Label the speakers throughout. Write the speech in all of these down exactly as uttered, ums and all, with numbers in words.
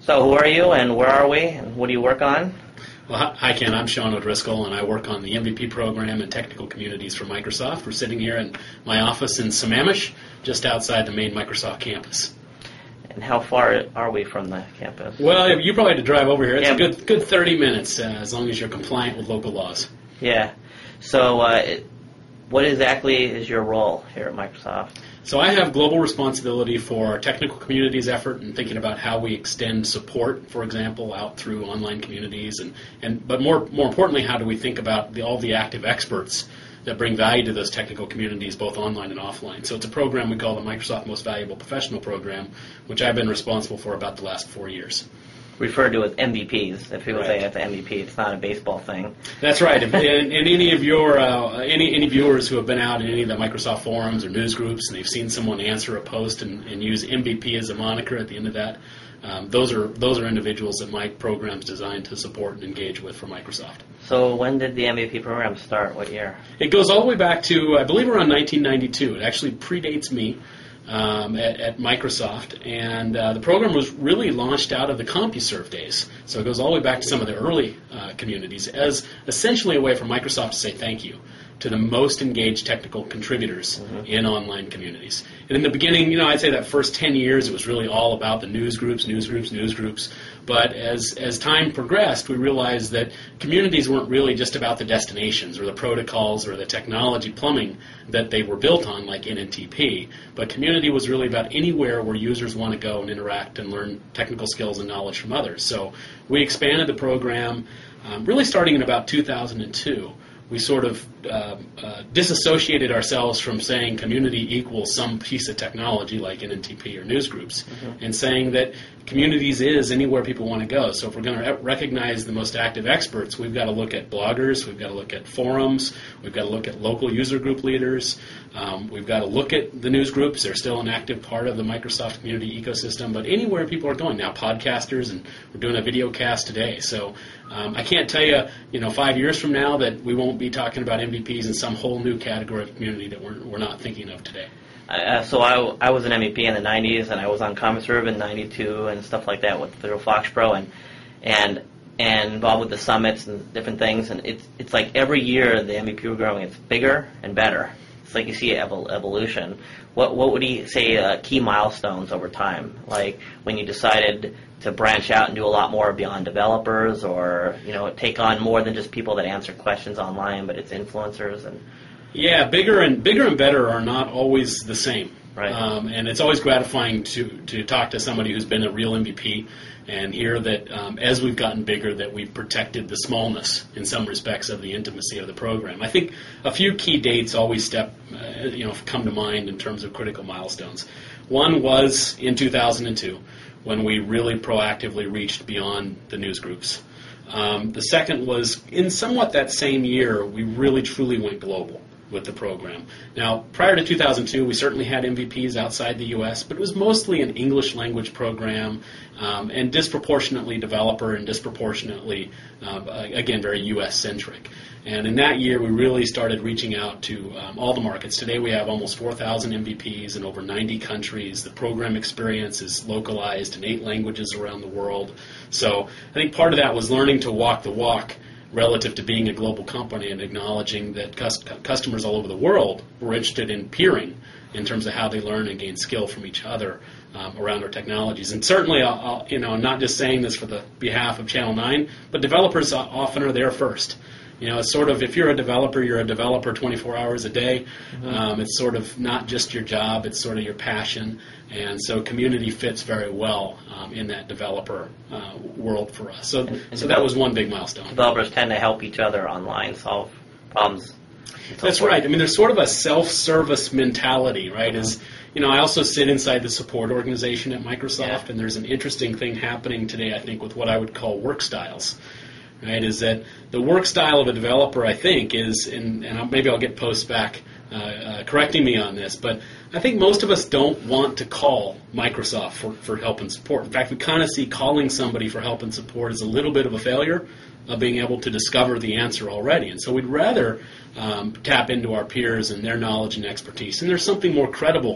Speaker 1: So who are you, and where are we, and what do you work on?
Speaker 2: Well, hi, Ken. I'm Sean O'Driscoll, and I work on the M V P program and technical communities for Microsoft. We're sitting here in my office in Sammamish, just outside the main Microsoft campus.
Speaker 1: And how far are we from the campus?
Speaker 2: Well, you probably had to drive over here. It's
Speaker 1: yeah.
Speaker 2: a good good thirty minutes, uh, as long as you're compliant with local laws.
Speaker 1: Yeah. So uh, it, what exactly is your role here at Microsoft?
Speaker 2: So I have global responsibility for our technical communities effort and thinking about how we extend support, for example, out through online communities, and, and but more more importantly, how do we think about the, all the active experts that bring value to those technical communities, both online and offline. So it's a program we call the Microsoft Most Valuable Professional Program, which I've been responsible for about the last four years.
Speaker 1: Referred to as M V Ps. If people
Speaker 2: Right.
Speaker 1: say it's an M V P, it's not a baseball thing.
Speaker 2: That's right. and, and any of your uh, any any viewers who have been out in any of the Microsoft forums or news groups and they've seen someone answer a post and, and use M V P as a moniker at the end of that, um, those are those are individuals that my program's designed to support and engage with for Microsoft.
Speaker 1: So when did the M V P program start? What year?
Speaker 2: It goes all the way back to, I believe, around nineteen ninety-two. It actually predates me. Um, at, at Microsoft, and uh, the program was really launched out of the CompuServe days. So it goes all the way back to some of the early uh, communities as essentially a way for Microsoft to say thank you to the most engaged technical contributors mm-hmm. in online communities. And in the beginning, you know, I'd say that first ten years, it was really all about the news groups, news groups, news groups. But as as time progressed, we realized that communities weren't really just about the destinations or the protocols or the technology plumbing that they were built on, like N N T P. But community was really about anywhere where users want to go and interact and learn technical skills and knowledge from others. So we expanded the program um, really starting in about two thousand two. We sort of uh, uh, disassociated ourselves from saying community equals some piece of technology like N N T P or news groups, mm-hmm. and saying that communities is anywhere people want to go. So if we're going to recognize the most active experts, we've got to look at bloggers, we've got to look at forums, we've got to look at local user group leaders, um, we've got to look at the news groups. They're still an active part of the Microsoft community ecosystem, but anywhere people are going now, podcasters, and we're doing a video cast today. So um, I can't tell you, you know, five years from now that we won't be talking about M V Ps in some whole new category of community that we're, we're not thinking of today.
Speaker 1: Uh, so I, I was an M V P in the nineties, and I was on CompuServe in ninety-two and stuff like that with Federal Fox Pro, and and and involved with the summits and different things. And it's it's like every year the M V P program gets bigger and better. It's like you see evol- evolution. What what would you say uh, key milestones over time? Like when you decided to branch out and do a lot more beyond developers, or you know take on more than just people that answer questions online, but it's influencers and.
Speaker 2: Yeah, bigger and bigger and better are not always the same.
Speaker 1: Right.
Speaker 2: Um, and it's always gratifying to, to talk to somebody who's been a real M V P and hear that um, as we've gotten bigger that we've protected the smallness in some respects of the intimacy of the program. I think a few key dates always step, uh, you know, come to mind in terms of critical milestones. One was in two thousand two when we really proactively reached beyond the news groups. Um, the second was in somewhat that same year we really truly went global with the program. Now, prior to two thousand two, we certainly had M V Ps outside the U S, but it was mostly an English language program um, and disproportionately developer and disproportionately, uh, again, very U S-centric. And in that year, we really started reaching out to um, all the markets. Today, we have almost four thousand M V Ps in over ninety countries. The program experience is localized in eight languages around the world. So I think part of that was learning to walk the walk relative to being a global company and acknowledging that cus- customers all over the world were interested in peering in terms of how they learn and gain skill from each other um, around our technologies. And certainly, I'll, I'll, you know, I'm not just saying this for the behalf of Channel nine, but developers often are there first. You know, it's sort of, if you're a developer, you're a developer twenty-four hours a day. Mm-hmm. Um, it's sort of not just your job, it's sort of your passion. And so community fits very well um, in that developer uh, world for us. So,
Speaker 1: and, and
Speaker 2: so that was one big milestone.
Speaker 1: Developers tend to help each other online solve problems. So
Speaker 2: That's
Speaker 1: forth.
Speaker 2: right. I mean, there's sort of a self-service mentality, right? Mm-hmm. Is, you know, I also sit inside the support organization at Microsoft, yeah. and there's an interesting thing happening today, I think, with what I would call work styles. Right, is that the work style of a developer, I think, is, and, and I'll, maybe I'll get posts back uh, uh, correcting me on this, but I think most of us don't want to call Microsoft for, for help and support. In fact, we kind of see calling somebody for help and support as a little bit of a failure of being able to discover the answer already. And so we'd rather um, tap into our peers and their knowledge and expertise. And there's something more credible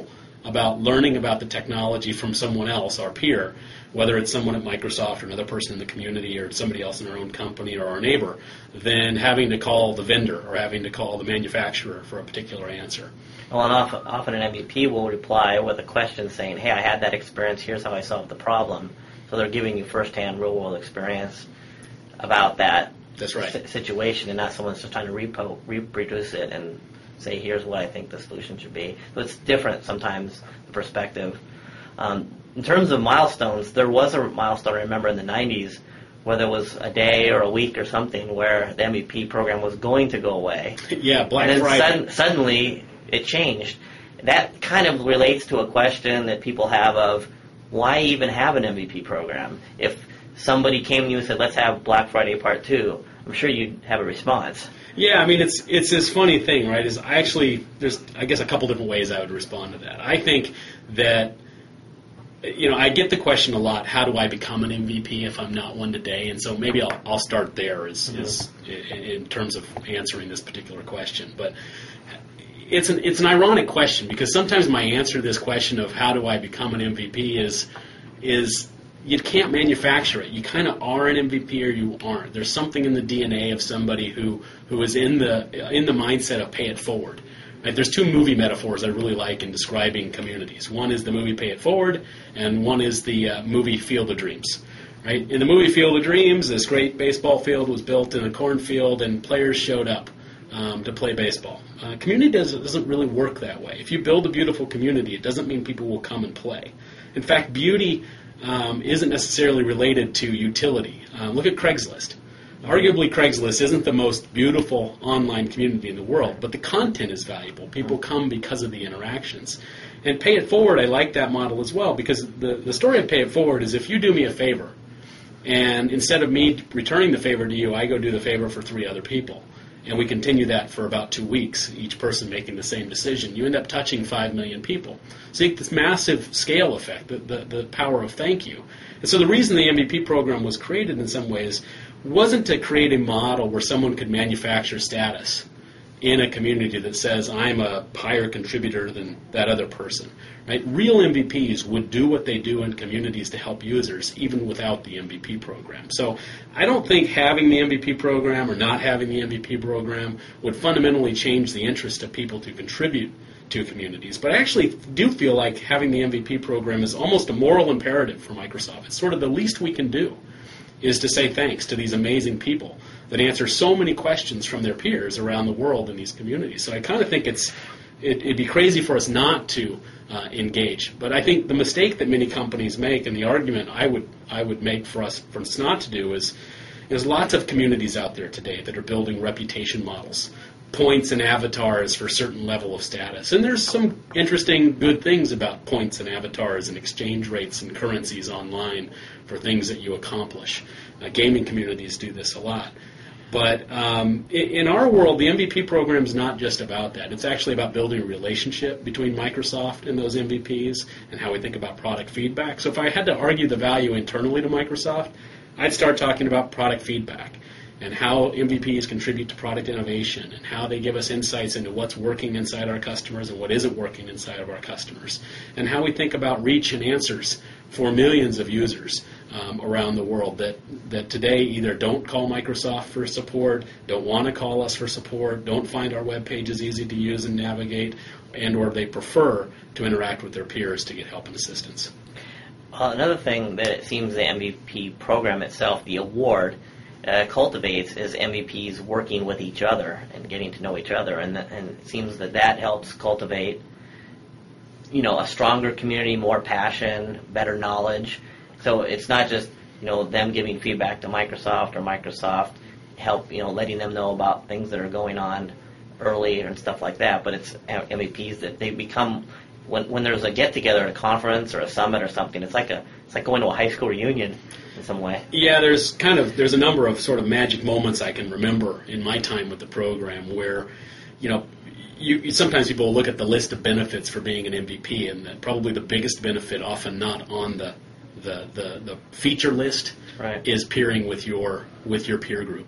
Speaker 2: about learning about the technology from someone else, our peer, whether it's someone at Microsoft or another person in the community or somebody else in our own company or our neighbor, than having to call the vendor or having to call the manufacturer for a particular answer.
Speaker 1: Well, and often, often an M V P will reply with a question saying, hey, I had that experience, here's how I solved the problem. So they're giving you firsthand real-world experience about that
Speaker 2: That's right.
Speaker 1: si- situation, and not someone's just trying to repo- reproduce it and say, here's what I think the solution should be. So it's different sometimes, the perspective. Um, in terms of milestones, there was a milestone, I remember, in the nineties where there was a day or a week or something where the M V P program was going to go away.
Speaker 2: Yeah, Black
Speaker 1: and then
Speaker 2: Friday.
Speaker 1: sudden, suddenly it changed. That kind of relates to a question that people have of, why even have an M V P program? If somebody came to you and said, let's have Black Friday Part two, I'm sure you'd have a response.
Speaker 2: Yeah, I mean, it's it's this funny thing, right? Is I actually, there's, I guess, a couple different ways I would respond to that. I think that, you know, I get the question a lot, how do I become an M V P if I'm not one today? And so maybe I'll, I'll start there is, mm-hmm. is in, in terms of answering this particular question. But it's an, it's an ironic question because sometimes my answer to this question of how do I become an M V P is is you can't manufacture it. You kind of are an M V P or you aren't. There's something in the D N A of somebody who, who is in the in the mindset of pay it forward. Right? There's two movie metaphors I really like in describing communities. One is the movie Pay It Forward, and one is the uh, movie Field of Dreams. Right? In the movie Field of Dreams, this great baseball field was built in a cornfield, and players showed up um, to play baseball. Uh, community doesn't, doesn't really work that way. If you build a beautiful community, it doesn't mean people will come and play. In fact, beauty Um, isn't necessarily related to utility. Uh, look at Craigslist. Arguably, Craigslist isn't the most beautiful online community in the world, but the content is valuable. People come because of the interactions. And Pay It Forward, I like that model as well, because the, the story of Pay It Forward is if you do me a favor, and instead of me returning the favor to you, I go do the favor for three other people. And we continue that for about two weeks, each person making the same decision. You end up touching five million people. So you get this massive scale effect, the, the, the power of thank you. And so the reason the M V P program was created in some ways wasn't to create a model where someone could manufacture status in a community that says, I'm a higher contributor than that other person. Right? Real M V Ps would do what they do in communities to help users, even without the M V P program. So I don't think having the M V P program or not having the M V P program would fundamentally change the interest of people to contribute to communities. But I actually do feel like having the M V P program is almost a moral imperative for Microsoft. It's sort of the least we can do is to say thanks to these amazing people that answer so many questions from their peers around the world in these communities. So I kind of think it's it, it'd be crazy for us not to uh, engage. But I think the mistake that many companies make, and the argument I would I would make for us for us not to do, is there's lots of communities out there today that are building reputation models, points and avatars for a certain level of status. And there's some interesting, good things about points and avatars and exchange rates and currencies online for things that you accomplish. Uh, gaming communities do this a lot. But um, in our world, the M V P program is not just about that. It's actually about building a relationship between Microsoft and those M V Ps and how we think about product feedback. So if I had to argue the value internally to Microsoft, I'd start talking about product feedback and how M V Ps contribute to product innovation and how they give us insights into what's working inside our customers and what isn't working inside of our customers, and how we think about reach and answers for millions of users um, around the world that, that today either don't call Microsoft for support, don't want to call us for support, don't find our web pages easy to use and navigate, and or they prefer to interact with their peers to get help and assistance.
Speaker 1: Uh, another thing that it seems the M V P program itself, the award, uh, cultivates is M V Ps working with each other and getting to know each other, and, th- and it seems that that helps cultivate, you know, a stronger community, more passion, better knowledge. So it's not just, you know, them giving feedback to Microsoft or Microsoft help, you know, letting them know about things that are going on early and stuff like that, but it's M V Ps that they become, when when there's a get-together at a conference or a summit or something, it's like a it's like going to a high school reunion in some way.
Speaker 2: Yeah, there's kind of there's a number of sort of magic moments I can remember in my time with the program where, you know, you, sometimes people will look at the list of benefits for being an M V P, and that probably the biggest benefit, often not on the the, the, the feature list,
Speaker 1: right,
Speaker 2: is peering with your with your peer group.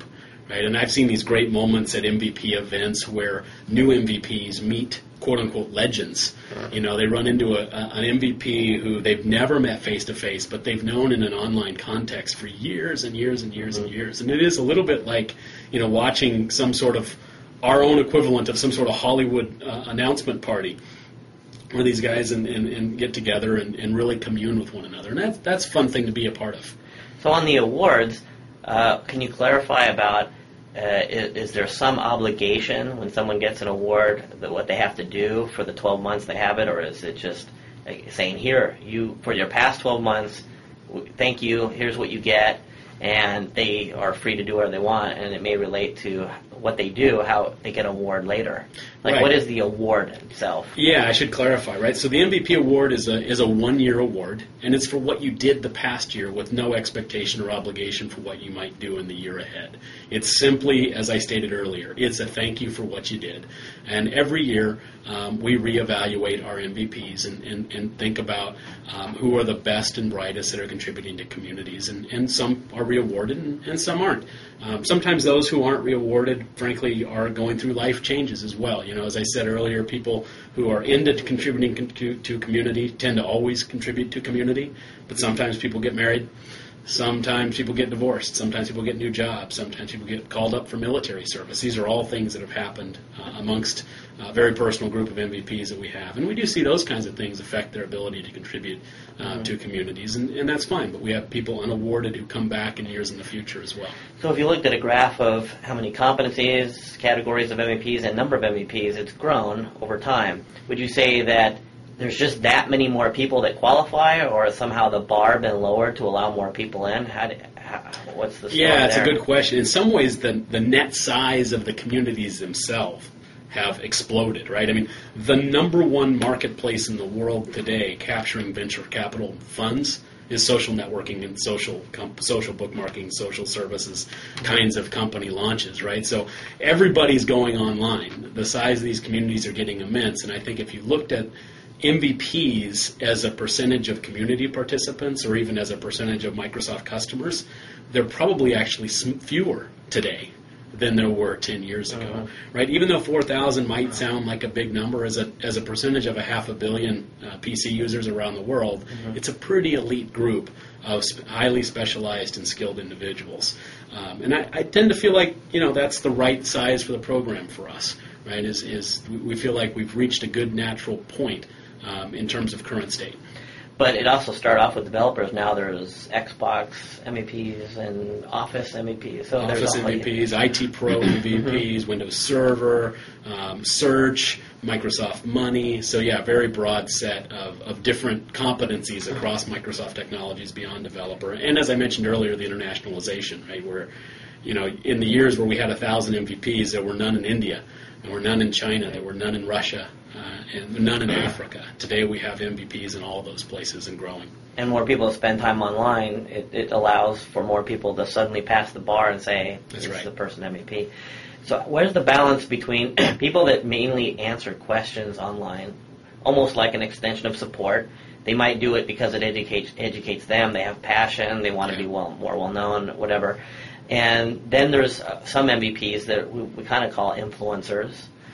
Speaker 2: right? And I've seen these great moments at M V P events where new M V Ps meet quote-unquote legends. You know, they run into a, a, an M V P who they've never met face-to-face, but they've known in an online context for years and years and years mm-hmm. and years. And it is a little bit like, you know, watching some sort of our own equivalent of some sort of Hollywood uh, announcement party where these guys and, and, and get together and, and really commune with one another. And that's, that's a fun thing to be a part of.
Speaker 1: So on the awards, uh, can you clarify about Uh, is, is there some obligation when someone gets an award that what they have to do for the twelve months they have it, or is it just like saying, here, you for your past twelve months, w- thank you, here's what you get, and they are free to do whatever they want, and it may relate to what they do, how they get an award later. Like,
Speaker 2: right.
Speaker 1: What is the award itself?
Speaker 2: Yeah, I should clarify, right? So the M V P award is a is a one-year award, and it's for what you did the past year with no expectation or obligation for what you might do in the year ahead. It's simply, as I stated earlier, it's a thank you for what you did. And every year um, we reevaluate our M V Ps and, and, and think about um, who are the best and brightest that are contributing to communities. And, and some are rewarded and, and some aren't. Um, sometimes those who aren't rewarded, frankly, are going through life changes as well. You know, as I said earlier, people who are into contributing to, to community tend to always contribute to community, but sometimes people get married. Sometimes people get divorced. Sometimes people get new jobs. Sometimes people get called up for military service. These are all things that have happened uh, amongst a very personal group of M V Ps that we have. And we do see those kinds of things affect their ability to contribute uh, mm-hmm. to communities, and, and that's fine. But we have people unawarded who come back in years in the future as well.
Speaker 1: So if you looked at a graph of how many competencies, categories of M V Ps, and number of M V Ps, it's grown over time. Would you say that there's just that many more people that qualify, or has somehow the bar been lowered to allow more people in? How, do, how what's the story
Speaker 2: Yeah, it's
Speaker 1: there?
Speaker 2: a good question. In some ways, the the net size of the communities themselves have exploded, right? I mean, the number one marketplace in the world today capturing venture capital funds is social networking and social comp- social bookmarking, social services kinds of company launches, right? So everybody's going online. The size of these communities are getting immense, and I think if you looked at M V Ps as a percentage of community participants or even as a percentage of Microsoft customers, they're probably actually fewer today than there were ten years ago, uh-huh. right? Even though four thousand might sound like a big number as a as a percentage of a half a billion uh, P C users around the world, uh-huh. it's a pretty elite group of sp- highly specialized and skilled individuals. Um, and I, I tend to feel like, you know, that's the right size for the program for us, right? Is is we feel like we've reached a good natural point um, in terms of current state.
Speaker 1: But it also started off with developers. Now there's Xbox M V Ps and Office M V Ps. So
Speaker 2: Office M V Ps, I T Pro M V Ps, Windows Server, um, Search, Microsoft Money. So yeah, very broad set of, of different competencies across Microsoft technologies beyond developer. And as I mentioned earlier, the internationalization, right? Where, you know, in the years where we had a thousand M V Ps, there were none in India, there were none in China, there were none in Russia. Uh, and none in Africa. Today we have M V Ps in all those places and growing.
Speaker 1: And more people spend time online. It, it allows for more people to suddenly pass the bar and say,
Speaker 2: That's
Speaker 1: this
Speaker 2: right.
Speaker 1: is the person M V P. So where's the balance between people that mainly answer questions online, almost like an extension of support? They might do it because it educates educates them. They have passion. They want to be well more well known, whatever. And then there's uh, some M V Ps that we, we kind of call influencers.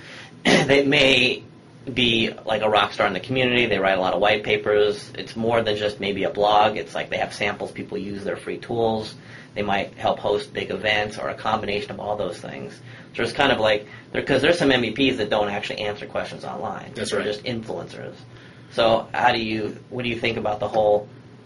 Speaker 1: They may be like a rock star in the community. They write a lot of white papers. It's more than just maybe a blog. It's like they have samples. People use their free tools. They might help host big events or a combination of all those things. So it's kind of like, because there's some M V Ps that don't actually answer questions online.
Speaker 2: That's
Speaker 1: They're
Speaker 2: right.
Speaker 1: just influencers. So how do you, what do you think about the whole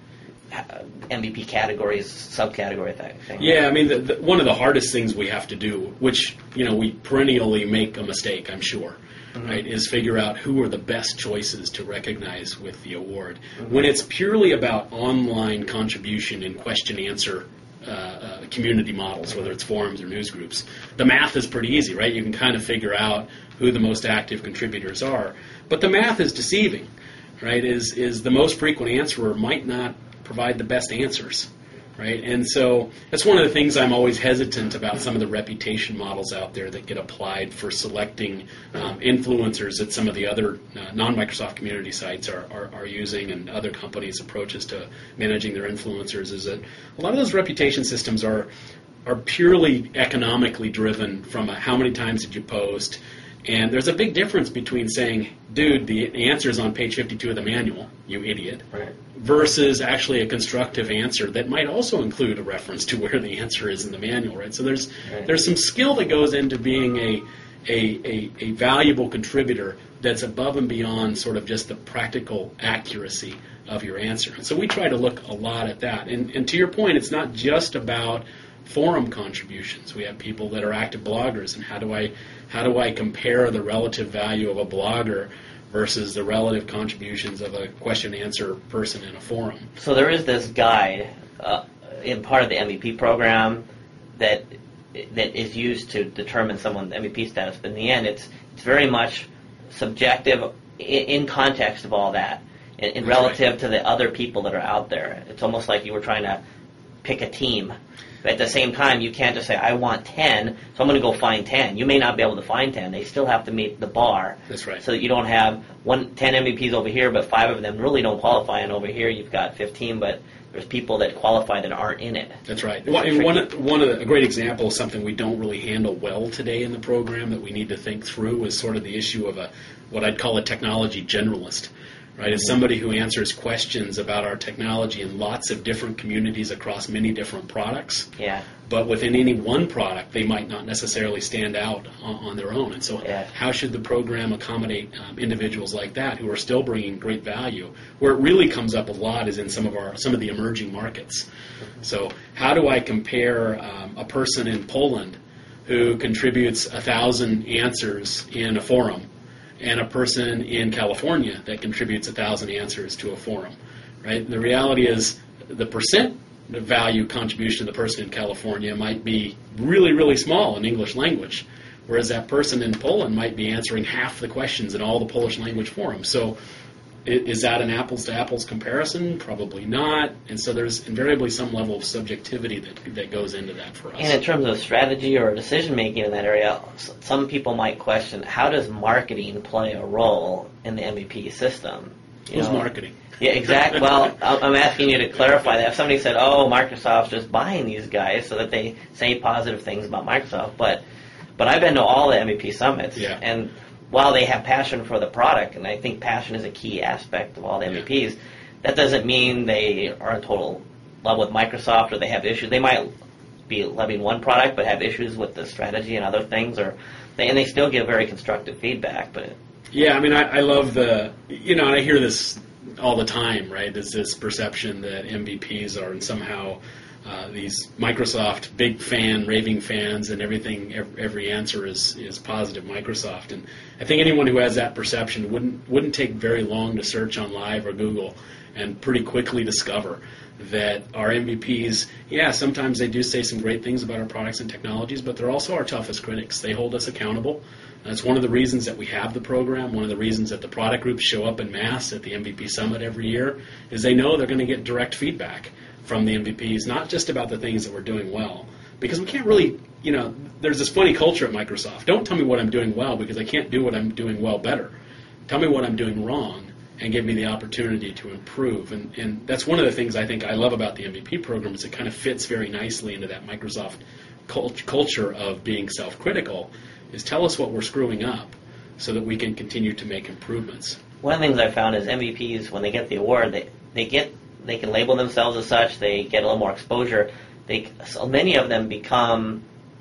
Speaker 1: M V P categories, subcategory thing?
Speaker 2: Yeah, I mean, the, the, one of the hardest things we have to do, which, you know, we perennially make a mistake, I'm sure, mm-hmm. right, is figure out who are the best choices to recognize with the award. Mm-hmm. When it's purely about online contribution and question-answer uh, uh, community models, whether it's forums or news groups, the math is pretty easy, right? You can kind of figure out who the most active contributors are. But the math is deceiving, right, is, is the most frequent answerer might not provide the best answers, right? And so that's one of the things I'm always hesitant about some of the reputation models out there that get applied for selecting um, influencers that some of the other uh, non-Microsoft community sites are, are, are using, and other companies' approaches to managing their influencers, is that a lot of those reputation systems are are purely economically driven from a, how many times did you post. And there's a big difference between saying, dude, the answer is on page fifty-two of the manual, you idiot,
Speaker 1: Right.
Speaker 2: versus actually a constructive answer that might also include a reference to where the answer is in the manual, right? So there's
Speaker 1: Right.
Speaker 2: there's some skill that goes into being a, a, a, a valuable contributor that's above and beyond sort of just the practical accuracy of your answer. And so we try to look a lot at that. And, and to your point, it's not just about forum contributions. We have people that are active bloggers, and how do I how do I compare the relative value of a blogger versus the relative contributions of a question answer person in a forum?
Speaker 1: So there is this guide uh, in part of the M V P program that that is used to determine someone's M V P status. But in the end, it's it's very much subjective in, in context of all that, in, in relative
Speaker 2: right.
Speaker 1: to the other people that are out there. It's almost like you were trying to pick a team. But at the same time, you can't just say, I want ten, so I'm going to go find ten. You may not be able to find ten. They still have to meet the bar.
Speaker 2: That's right.
Speaker 1: So that you don't have one, ten M V Ps over here, but five of them really don't qualify, and over here you've got fifteen, but there's people that qualify that aren't in it.
Speaker 2: That's right. Well, and one, one of the, a great example of something we don't really handle well today in the program that we need to think through is sort of the issue of a what I'd call a technology generalist. Right, as somebody who answers questions about our technology in lots of different communities across many different products.
Speaker 1: Yeah.
Speaker 2: But within any one product, they might not necessarily stand out on, on their own. And so
Speaker 1: Yeah.
Speaker 2: how should the program accommodate um, individuals like that who are still bringing great value? Where it really comes up a lot is in some of our some of the emerging markets. So how do I compare um, a person in Poland who contributes a thousand answers in a forum and a person in California that contributes a thousand answers to a forum, right? The reality is the percent value contribution of the person in California might be really, really small in English language, whereas that person in Poland might be answering half the questions in all the Polish language forums. So i- is that an apples-to-apples comparison? Probably not. And so there's invariably some level of subjectivity that, that goes into that for us.
Speaker 1: And in terms of strategy or decision making in that area, s- some people might question, how does marketing play a role in the M V P system? You
Speaker 2: Who's
Speaker 1: know?
Speaker 2: marketing?
Speaker 1: Yeah, exactly. Well, I'm I'm asking you to clarify that. If somebody said, oh, Microsoft's just buying these guys so that they say positive things about Microsoft, but but I've been to all the M V P summits,
Speaker 2: Yeah.
Speaker 1: and while they have passion for the product, and I think passion is a key aspect of all the M V Ps, that doesn't mean they are in total love with Microsoft or they have issues. They might be loving one product but have issues with the strategy and other things, or they, and they still give very constructive feedback. But
Speaker 2: Yeah, I mean, I, I love the, you know, and I hear this all the time, right? There's this perception that M V Ps are somehow uh, these Microsoft big fan, raving fans, and everything, every, every answer is, is positive Microsoft. And I think anyone who has that perception wouldn't wouldn't take very long to search on Live or Google and pretty quickly discover that our M V Ps, yeah, sometimes they do say some great things about our products and technologies, but they're also our toughest critics. They hold us accountable. That's one of the reasons that we have the program. One of the reasons that the product groups show up en masse at the M V P Summit every year is they know they're going to get direct feedback from the M V Ps, not just about the things that we're doing well. Because we can't really, you know, there's this funny culture at Microsoft. Don't tell me what I'm doing well because I can't do what I'm doing well better. Tell me what I'm doing wrong and give me the opportunity to improve. And, and that's one of the things I think I love about the M V P program is it kind of fits very nicely into that Microsoft cult- culture of being self-critical, is tell us what we're screwing up so that we can continue to make improvements.
Speaker 1: one of the things I found is M V Ps, when they get the award, they they get they can label themselves as such. They get a little more exposure. They so many of them become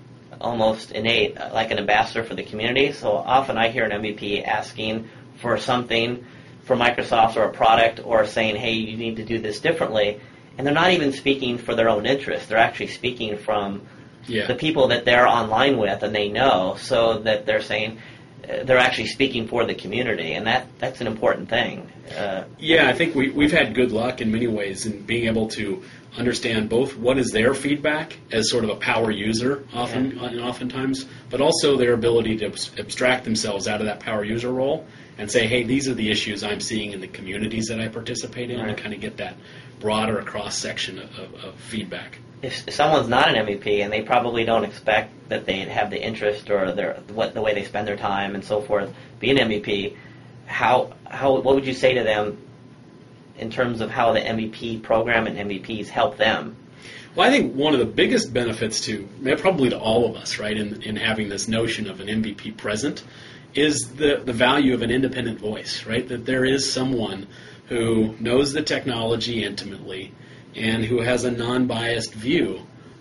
Speaker 1: almost innate, like an ambassador for the community. So often I hear an M V P asking for something for Microsoft or a product, or saying, hey, you need to do this differently. And they're not even speaking for their own interest. They're actually speaking from
Speaker 2: Yeah.
Speaker 1: the people that they're online with and they know, so that they're saying, uh, they're actually speaking for the community. And that that's an important thing. Uh,
Speaker 2: Yeah, I think we, we've had good luck in many ways in being able to understand both what is their feedback as sort of a power user often, and oftentimes, but also their ability to abs- abstract themselves out of that power user role and say, hey, these are the issues I'm seeing in the communities that I participate in,
Speaker 1: Right.
Speaker 2: and kind of get that broader cross-section of, of, of feedback.
Speaker 1: if, if someone's not an M V P and they probably don't expect that they'd have the interest or their what the way they spend their time and so forth be an M V P, how how what would you say to them in terms of how the M V P program and M V Ps help them?
Speaker 2: Well, I think one of the biggest benefits to, probably to all of us, right, in, in having this notion of an M V P present is the, the value of an independent voice, right, that there is someone who knows the technology intimately and who has a non-biased view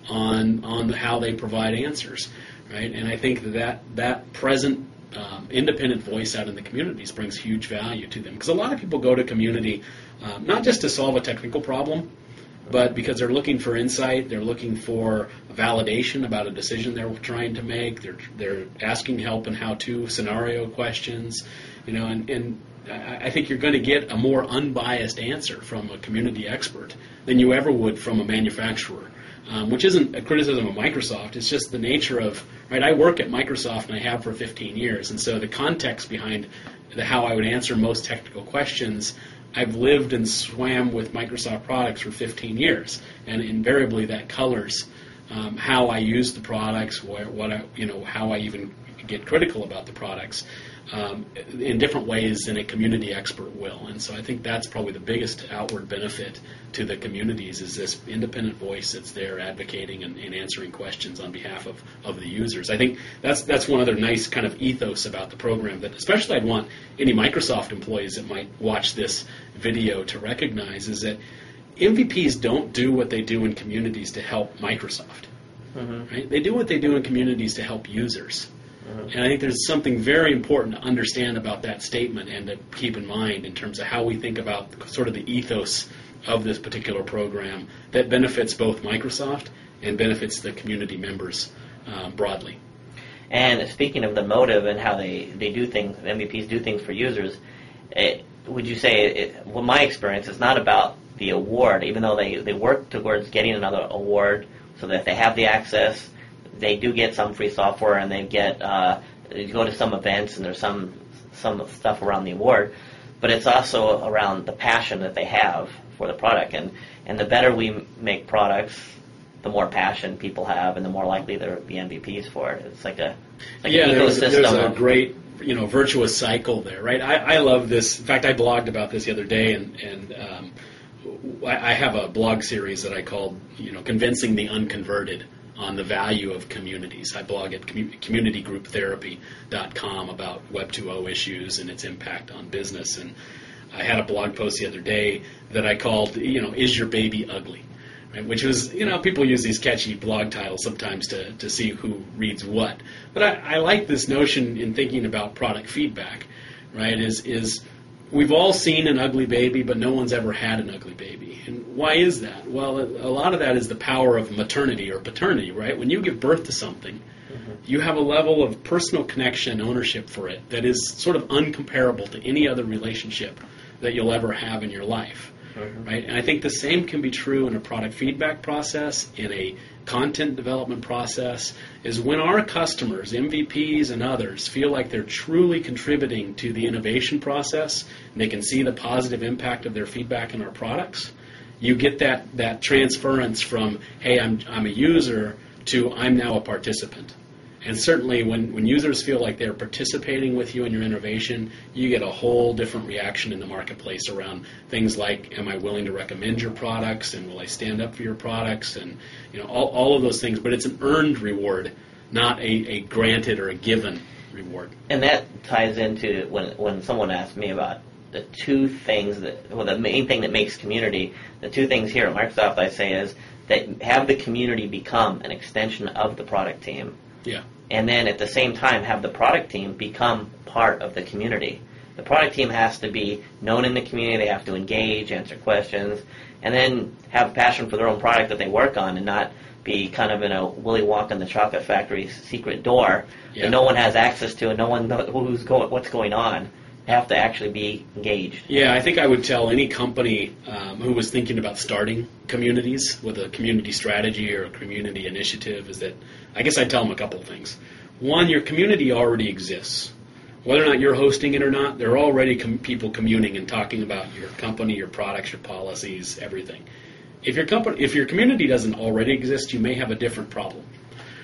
Speaker 2: on on how they provide answers, right? And I think that that present um, independent voice out in the communities brings huge value to them, because a lot of people go to community um, not just to solve a technical problem, but because they're looking for insight, they're looking for validation about a decision they're trying to make, they're they're asking help in how-to scenario questions, you know, and, and I think you're going to get a more unbiased answer from a community expert than you ever would from a manufacturer, um, which isn't a criticism of Microsoft. It's just the nature of, right, I work at Microsoft and I have for fifteen years, and so the context behind the, how I would answer most technical questions, I've lived and swam with Microsoft products for fifteen years, and invariably that colors um, how I use the products, what, what I, you know, how I even get critical about the products. Um, in different ways than a community expert will. And so I think that's probably the biggest outward benefit to the communities, is this independent voice that's there advocating and, and answering questions on behalf of, of the users. I think that's that's one other nice kind of ethos about the program that especially I'd want any Microsoft employees that might watch this video to recognize, is that M V Ps don't do what they do in communities to help Microsoft. Mm-hmm. Right? They do what they do in communities to help users. And I think there's something very important to understand about that statement and to keep in mind in terms of how we think about sort of the ethos of this particular program that benefits both Microsoft and benefits the community members um, broadly.
Speaker 1: And speaking of the motive and how they, they do things, M V Ps do things for users, it, would you say, it, well, my experience, it's not about the award, even though they, they work towards getting another award so that they have the access. They do get some free software, and they get uh, they go to some events, and there's some some stuff around the award. But it's also around the passion that they have for the product, and and the better we make products, the more passion people have, and the more likely there will be M V Ps for it. It's like a like
Speaker 2: yeah,
Speaker 1: an
Speaker 2: there's,
Speaker 1: ecosystem.
Speaker 2: there's a
Speaker 1: of,
Speaker 2: great you know virtuous cycle there, right? I, I love this. In fact, I blogged about this the other day, and and um, I, I have a blog series that I called you know convincing the unconverted on the value of communities. I blog at commu- community group therapy dot com about Web two point oh issues and its impact on business. And I had a blog post the other day that I called, you know, Is Your Baby Ugly? Right? Which was, you know, people use these catchy blog titles sometimes to, to see who reads what. But I, I like this notion in thinking about product feedback, right, is is we've all seen an ugly baby, but no one's ever had an ugly baby. And why is that? Well, a lot of that is the power of maternity or paternity, right? When you give birth to something, mm-hmm. you have a level of personal connection and ownership for it that is sort of uncomparable to any other relationship that you'll ever have in your life. Mm-hmm. Right? And I think the same can be true in a product feedback process, in a content development process, is when our customers, M V Ps and others, feel like they're truly contributing to the innovation process, and they can see the positive impact of their feedback in our products, you get that, that transference from, hey, I'm, I'm a user, to I'm now a participant. And certainly when, when users feel like they're participating with you in your innovation, you get a whole different reaction in the marketplace around things like, am I willing to recommend your products, and will I stand up for your products, and you know all, all of those things. But it's an earned reward, not a, a granted or a given reward.
Speaker 1: And that ties into when when someone asked me about the two things that, well, the main thing that makes community, the two things here at Microsoft I say is that have the community become an extension of the product team.
Speaker 2: Yeah.
Speaker 1: And then at the same time have the product team become part of the community. The product team has to be known in the community, they have to engage, answer questions, and then have passion for their own product that they work on, and not be kind of in a Willy Wonka in the Chocolate Factory secret door
Speaker 2: yeah.
Speaker 1: that no one has access to and no one knows who's going, what's going on. They have to actually be engaged.
Speaker 2: Yeah, I think I would tell any company um, who was thinking about starting communities with a community strategy or a community initiative is that, I guess I'd tell them a couple of things. One, your community already exists. Whether or not you're hosting it or not, there are already com- people communing and talking about your company, your products, your policies, everything. If your company, if your community doesn't already exist, you may have a different problem.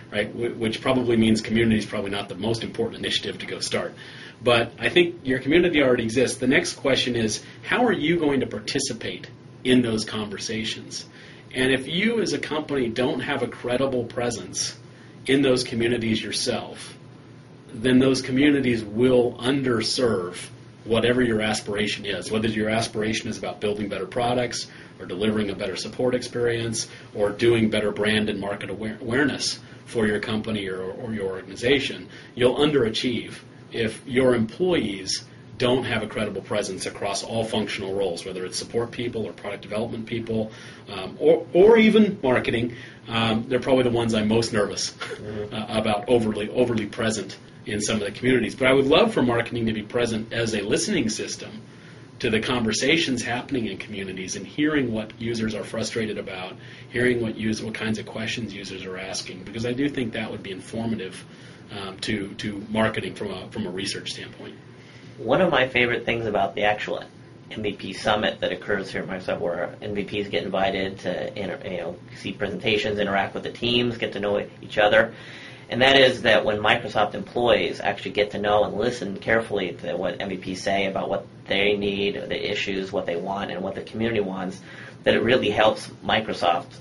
Speaker 2: right? Wh- which probably means community is probably not the most important initiative to go start. But I think your community already exists. The next question is, how are you going to participate in those conversations? And if you as a company don't have a credible presence in those communities yourself, then those communities will underserve whatever your aspiration is, whether your aspiration is about building better products or delivering a better support experience or doing better brand and market aware- awareness for your company or, or your organization. You'll underachieve if your employees don't have a credible presence across all functional roles, whether it's support people or product development people, um, or, or even marketing. Um, they're probably the ones I'm most nervous mm-hmm. uh, about overly overly present in some of the communities. But I would love for marketing to be present as a listening system to the conversations happening in communities and hearing what users are frustrated about, hearing what use, what kinds of questions users are asking, because I do think that would be informative um, to to marketing from a from a research standpoint.
Speaker 1: One of my favorite things about the actual M V P summit that occurs here at Microsoft, where M V Ps get invited to inter, you know, see presentations, interact with the teams, get to know each other, and that is that when Microsoft employees actually get to know and listen carefully to what M V Ps say about what they need, the issues, what they want, and what the community wants, that it really helps Microsoft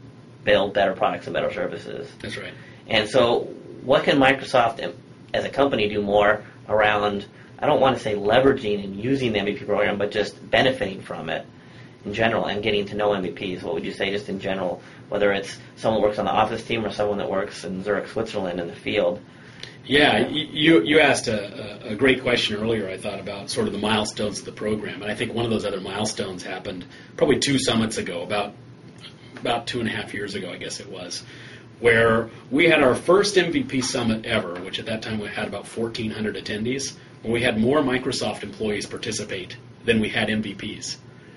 Speaker 1: build better products and better services.
Speaker 2: That's right.
Speaker 1: And so what can Microsoft as a company do more around, I don't want to say leveraging and using the M V P program, but just benefiting from it in general and getting to know M V Ps? What would you say just in general, whether it's someone that works on the office team or someone that works in Zurich, Switzerland in the field?
Speaker 2: Yeah, you you asked a, a great question earlier, I thought, about sort of the milestones of the program. And I think one of those other milestones happened probably two summits ago, about about two and a half years ago, I guess it was, where we had our first M V P summit ever, which at that time we had about fourteen hundred attendees, where we had more Microsoft employees participate than we had M V Ps.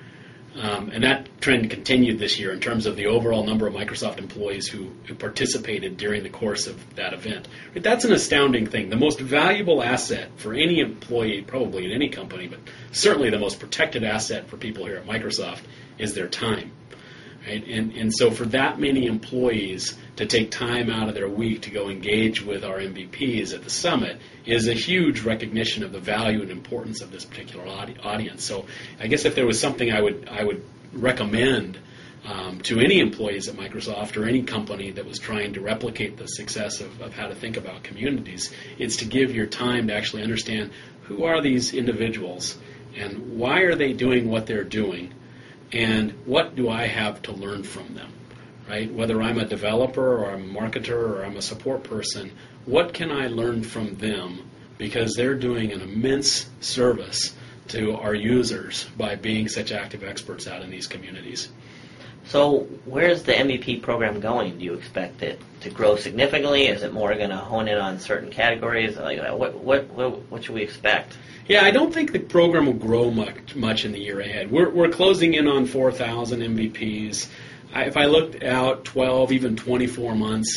Speaker 2: Um, and that trend continued this year in terms of the overall number of Microsoft employees who, who participated during the course of that event. But that's an astounding thing. The most valuable asset for any employee, probably in any company, but certainly the most protected asset for people here at Microsoft is their time. Right? And, and so for that many employees to take time out of their week to go engage with our M V Ps at the summit is a huge recognition of the value and importance of this particular audi- audience. So I guess if there was something I would I would recommend um, to any employees at Microsoft or any company that was trying to replicate the success of, of how to think about communities, it's to give your time to actually understand who are these individuals and why are they doing what they're doing, and what do I have to learn from them, right? Whether I'm a developer or I'm a marketer or I'm a support person, what can I learn from them, because they're doing an immense service to our users by being such active experts out in these communities.
Speaker 1: So where's the M V P program going? Do you expect it to grow significantly? Is it more going to hone in on certain categories? Like, what, what, what, what should we expect?
Speaker 2: Yeah, I don't think the program will grow much much in the year ahead. We're we're closing in on four thousand M V Ps. I, if I looked out twelve, even twenty-four months,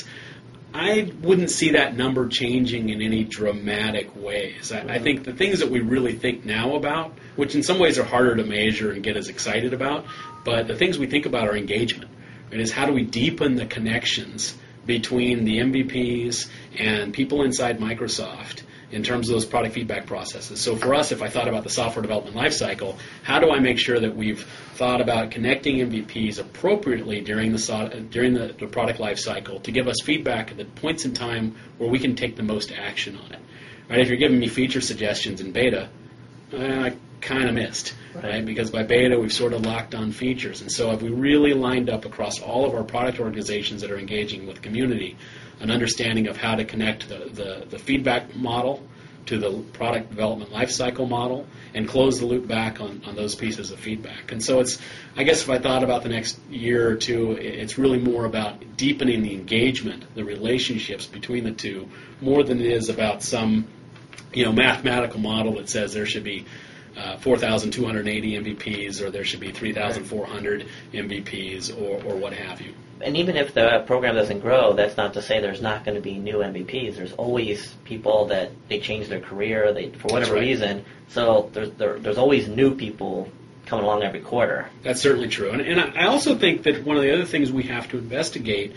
Speaker 2: I wouldn't see that number changing in any dramatic ways. I, I think the things that we really think now about, which in some ways are harder to measure and get as excited about, but the things we think about are engagement. Right? Is how do we deepen the connections between the M V Ps and people inside Microsoft in terms of those product feedback processes. So for us, if I thought about the software development lifecycle, how do I make sure that we've thought about connecting M V Ps appropriately during the so- during the, the product lifecycle to give us feedback at the points in time where we can take the most action on it. Right? If you're giving me feature suggestions in beta, I kind of missed, right. right? Because by beta, we've sort of locked on features. And so have we really lined up across all of our product organizations that are engaging with the community an understanding of how to connect the, the, the feedback model to the product development lifecycle model and close the loop back on, on those pieces of feedback. And so it's, I guess if I thought about the next year or two, it's really more about deepening the engagement, the relationships between the two, more than it is about some, you know, mathematical model that says there should be uh, four thousand two hundred eighty M V Ps or there should be three thousand four hundred M V Ps or, or what have you.
Speaker 1: And even if the program doesn't grow, that's not to say there's not going to be new M V Ps. There's always people that they change their career they for whatever
Speaker 2: right.
Speaker 1: reason. So there's there, there's always new people coming along every quarter.
Speaker 2: That's certainly true. And, and I also think that one of the other things we have to investigate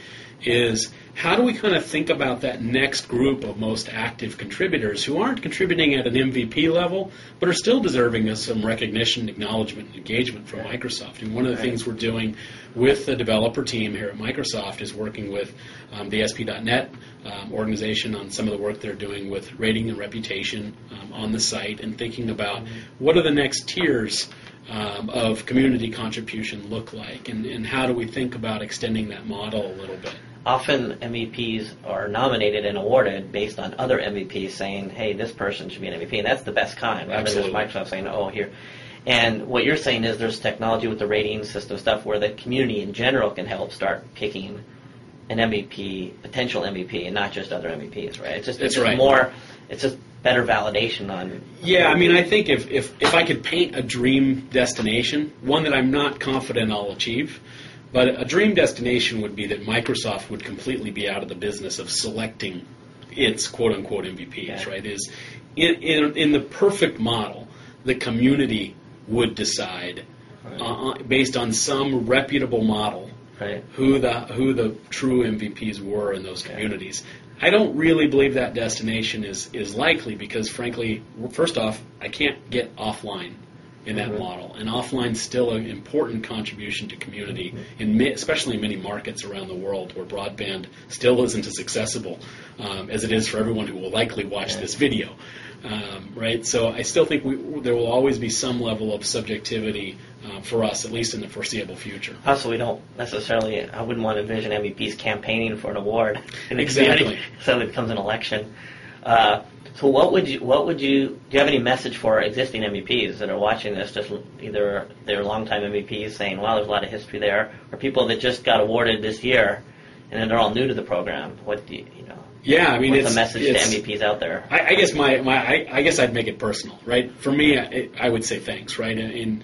Speaker 2: is how do we kind of think about that next group of most active contributors who aren't contributing at an M V P level, but are still deserving of some recognition, acknowledgement, and engagement from Microsoft. And one of the
Speaker 1: Right.
Speaker 2: things we're doing with the developer team here at Microsoft is working with um, the A S P dot net um, organization on some of the work they're doing with rating and reputation um, on the site, and thinking about what are the next tiers um, of community contribution look like, and, and how do we think about extending that model a little bit.
Speaker 1: Often M V Ps are nominated and awarded based on other M V Ps saying, hey, this person should be an M V P, and that's the best kind, rather
Speaker 2: Absolutely.
Speaker 1: than just Microsoft saying, oh, here. And what you're saying is there's technology with the rating system stuff where the community in general can help start picking an M V P, potential M V P, and not just other M V Ps, right? It's just, it's
Speaker 2: That's
Speaker 1: just
Speaker 2: right.
Speaker 1: more, it's just better validation on...
Speaker 2: Yeah, I mean, I think if, if, if I could paint a dream destination, one that I'm not confident I'll achieve, but a dream destination would be that Microsoft would completely be out of the business of selecting its quote-unquote M V Ps,
Speaker 1: Yeah.
Speaker 2: right? Is in, in, in the perfect model, the community would decide,
Speaker 1: Right.
Speaker 2: uh, based on some reputable model,
Speaker 1: Right.
Speaker 2: who the who the true M V Ps were in those
Speaker 1: Okay.
Speaker 2: communities. I don't really believe that destination is, is likely because, frankly, first off, I can't get offline in that
Speaker 1: Mhm.
Speaker 2: model, and offline is still an important contribution to community, in ma- especially in many markets around the world where broadband still isn't as accessible um, as it is for everyone who will likely watch
Speaker 1: Yeah.
Speaker 2: this video. Um, right, so I still think we, there will always be some level of subjectivity uh, for us, at least in the foreseeable future.
Speaker 1: Also, we don't necessarily, I wouldn't want to envision M V Ps campaigning for an award in the
Speaker 2: Exactly.
Speaker 1: community, so it becomes an election. Uh, so what would you, what would you, do you have any message for existing M V Ps that are watching this, just either they're longtime M V Ps saying, well, there's a lot of history there, or people that just got awarded this year and then they're all new to the program? What do you, you know,
Speaker 2: Yeah, I mean,
Speaker 1: what's
Speaker 2: it's
Speaker 1: the message
Speaker 2: it's,
Speaker 1: to M V Ps out there?
Speaker 2: I, I guess my, my I, I guess I'd make it personal, right? For me, I, I would say thanks, right? In, in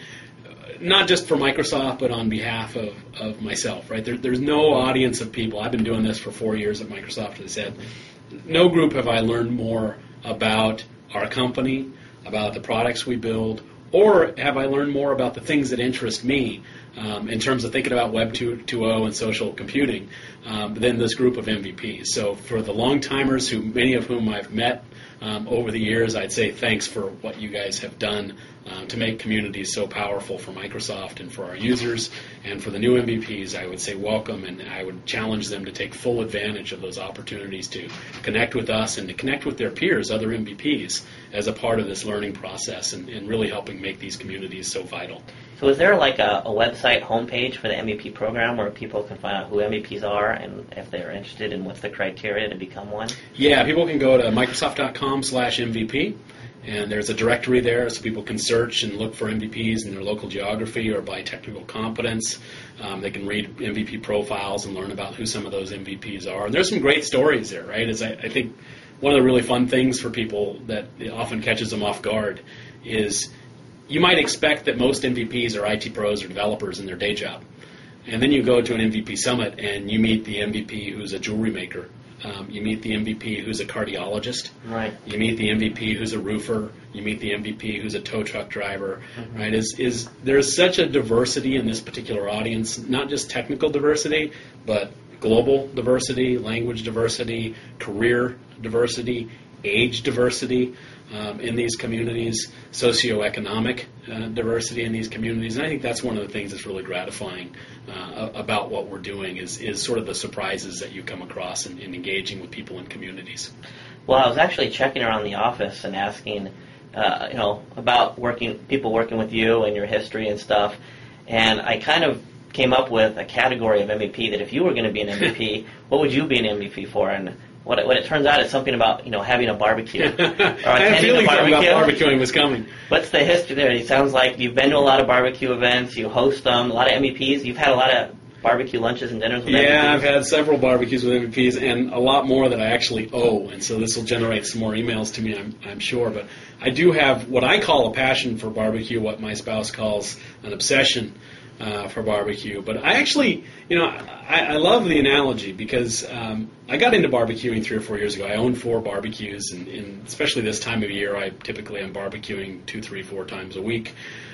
Speaker 2: not just for Microsoft, but on behalf of, of myself, right? There, there's no audience of people. I've been doing this for four years at Microsoft, as I said. No group have I learned more about our company, about the products we build, or have I learned more about the things that interest me um, in terms of thinking about Web two point oh and social computing um, than this group of M V Ps. So for the long-timers, who many of whom I've met um, over the years, I'd say thanks for what you guys have done um, to make communities so powerful for Microsoft and for our users. And for the new M V Ps, I would say welcome, and I would challenge them to take full advantage of those opportunities to connect with us and to connect with their peers, other M V Ps, as a part of this learning process, and, and really helping make these communities so vital.
Speaker 1: So is there like a, a website homepage for the M V P program where people can find out who M V Ps are and if they're interested and what's the criteria to become one?
Speaker 2: Yeah, people can go to Microsoft dot com slash M V P, and there's a directory there so people can search and look for M V Ps in their local geography or by technical competence. Um, they can read M V P profiles and learn about who some of those M V Ps are. And there's some great stories there, right? As I, I think one of the really fun things for people that often catches them off guard is you might expect that most M V Ps are I T pros or developers in their day job. And then you go to an M V P summit and you meet the M V P who's a jewelry maker. Um, you meet the M V P who's a cardiologist.
Speaker 1: Right.
Speaker 2: You meet the M V P who's a roofer. You meet the M V P who's a tow truck driver.
Speaker 1: Mm-hmm.
Speaker 2: Right? Is is there's such a diversity in this particular audience, not just technical diversity, but global diversity, language diversity, career diversity, age diversity um, in these communities, socioeconomic uh, diversity in these communities. And I think that's one of the things that's really gratifying uh, about what we're doing is, is sort of the surprises that you come across in, in engaging with people in communities.
Speaker 1: Well, I was actually checking around the office and asking, uh, you know, about working people working with you and your history and stuff, and I kind of came up with a category of M V P that if you were going to be an M V P, what would you be an M V P for? And what it, what it turns out is something about, you know, having a barbecue. Or
Speaker 2: I had a feeling something about barbecuing was coming.
Speaker 1: What's the history there? It sounds like you've been to a lot of barbecue events, you host them, a lot of M V Ps. You've had a lot of barbecue lunches and dinners with
Speaker 2: Yeah,
Speaker 1: M V Ps.
Speaker 2: I've had several barbecues with M V Ps and a lot more that I actually owe, and so this will generate some more emails to me, I'm, I'm sure. But I do have what I call a passion for barbecue, what my spouse calls an obsession uh, for barbecue. But I actually, you know, I, I love the analogy because um, I got into barbecuing three or four years ago. I own four barbecues, and, and especially this time of year, I typically am barbecuing two, three, four times a week.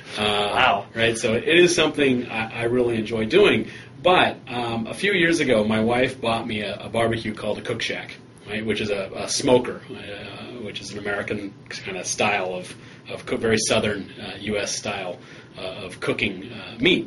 Speaker 2: Uh,
Speaker 1: Wow.
Speaker 2: Right. So it is something I, I really enjoy doing. But um, a few years ago, my wife bought me a, a barbecue called a Cook Shack, right, which is a, a smoker, uh, which is an American kind of style of, of cook, very southern uh, U S style uh, of cooking uh, meat.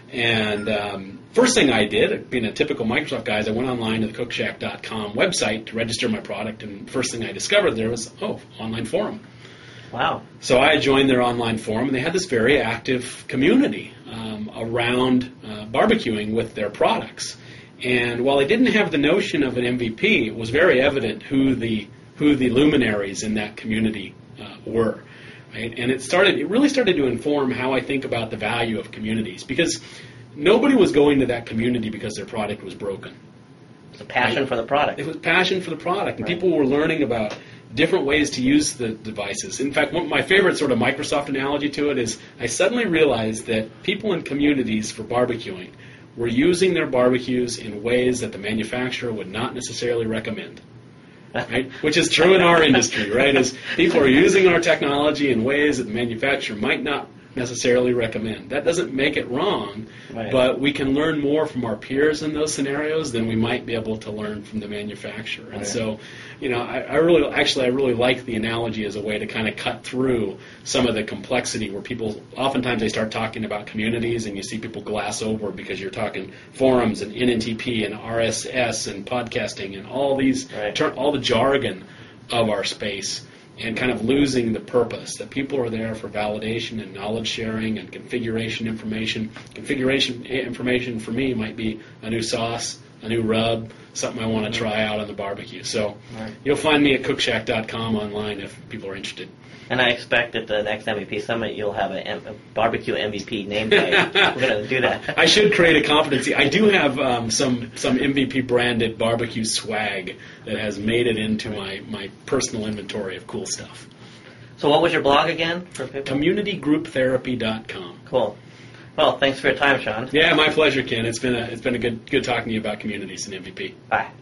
Speaker 2: And um, first thing I did, being a typical Microsoft guy, is I went online to the cook shack dot com website to register my product, and first thing I discovered there was, oh, online forum.
Speaker 1: Wow.
Speaker 2: So I joined their online forum, and they had this very active community um, around uh, barbecuing with their products. And while I didn't have the notion of an M V P, it was very evident who the who the luminaries in that community uh, were. Right? And it started. It really started to inform how I think about the value of communities, because nobody was going to that community because their product was broken.
Speaker 1: It's a passion
Speaker 2: Right?
Speaker 1: for the product.
Speaker 2: It was passion for the product, and
Speaker 1: Right.
Speaker 2: people were learning about different ways to use the devices. In fact, one, my favorite sort of Microsoft analogy to it is I suddenly realized that people in communities for barbecuing were using their barbecues in ways that the manufacturer would not necessarily recommend. Right? Which is true in our industry, right? As people are using our technology in ways that the manufacturer might not necessarily recommend. That doesn't make it wrong,
Speaker 1: Right.
Speaker 2: but we can learn more from our peers in those scenarios than we might be able to learn from the manufacturer. And
Speaker 1: Right.
Speaker 2: so, you know, I, I really, actually, I really like the analogy as a way to kind of cut through some of the complexity where people, oftentimes they start talking about communities and you see people glass over because you're talking forums and N N T P and R S S and podcasting and all these,
Speaker 1: Right.
Speaker 2: ter- all the jargon of our space, and kind of losing the purpose that people are there for validation and knowledge sharing and configuration information. Configuration i- information for me might be a new sauce, a new rub, something I want to try out on the barbecue. So
Speaker 1: Right.
Speaker 2: you'll find me at cook shack dot com online if people are interested.
Speaker 1: And I expect at the next M V P Summit you'll have a, M- a barbecue M V P nameplate. We're going to do that.
Speaker 2: I should create a competency. I do have um, some some M V P branded barbecue swag that has made it into my, my personal inventory of cool stuff.
Speaker 1: So what was your blog again? For people?
Speaker 2: community group therapy dot com.
Speaker 1: Cool. Well, thanks for your time, Sean.
Speaker 2: Yeah, my pleasure, Ken. It's been a it's been a good good talking to you about communities and M V P.
Speaker 1: Bye.